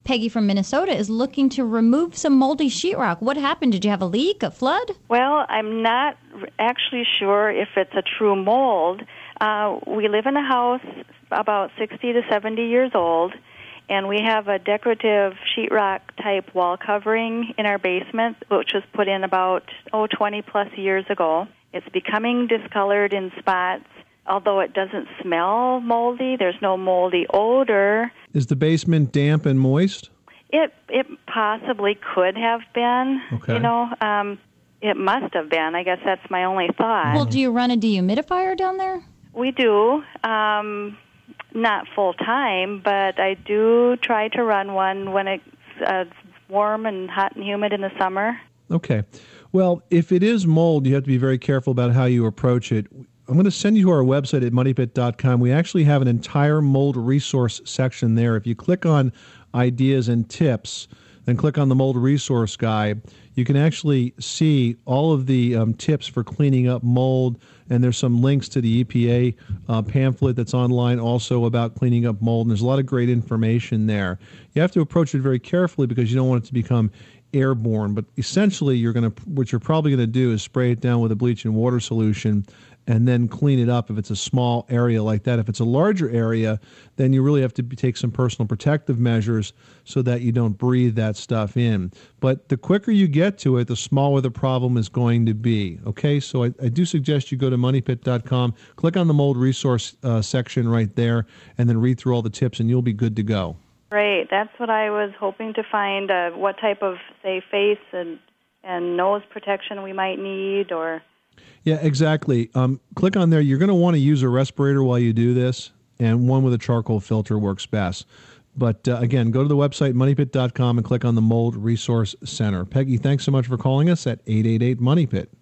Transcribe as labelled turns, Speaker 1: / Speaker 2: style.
Speaker 1: Peggy from Minnesota is looking to remove some moldy sheetrock. What happened? Did you have a leak, a flood?
Speaker 2: Well, I'm not actually sure if it's a true mold. We live in a house about 60 to 70 years old, and we have a decorative sheetrock type wall covering in our basement, which was put in about 20 plus years ago. It's becoming discolored in spots. Although it doesn't smell moldy, there's no moldy odor.
Speaker 3: Is the basement damp and moist?
Speaker 2: It possibly could have been.
Speaker 3: Okay.
Speaker 2: It must have been. I guess that's my only thought.
Speaker 1: Well, do you run a dehumidifier down there?
Speaker 2: We do. Not full time, but I do try to run one when it's warm and hot and humid in the summer.
Speaker 3: Okay. Well, if it is mold, you have to be very careful about how you approach it. I'm going to send you to our website at moneypit.com. We actually have an entire mold resource section there. If you click on ideas and tips, then click on the mold resource guide, you can actually see all of the tips for cleaning up mold, and there's some links to the EPA pamphlet that's online also about cleaning up mold, and there's a lot of great information there. You have to approach it very carefully because you don't want it to become airborne, but essentially what you're probably going to do is spray it down with a bleach and water solution and then clean it up if it's a small area like that. If it's a larger area, then you really have to take some personal protective measures so that you don't breathe that stuff in. But the quicker you get to it, the smaller the problem is going to be. Okay, so I do suggest you go to moneypit.com, click on the mold resource section right there, and then read through all the tips, and you'll be good to go.
Speaker 2: Great. That's what I was hoping to find, what type of, say, face and nose protection we might need, or...
Speaker 3: Yeah, exactly. Click on there. You're going to want to use a respirator while you do this, and one with a charcoal filter works best. But again, go to the website, moneypit.com, and click on the Mold Resource Center. Peggy, thanks so much for calling us at 888-MONEYPIT.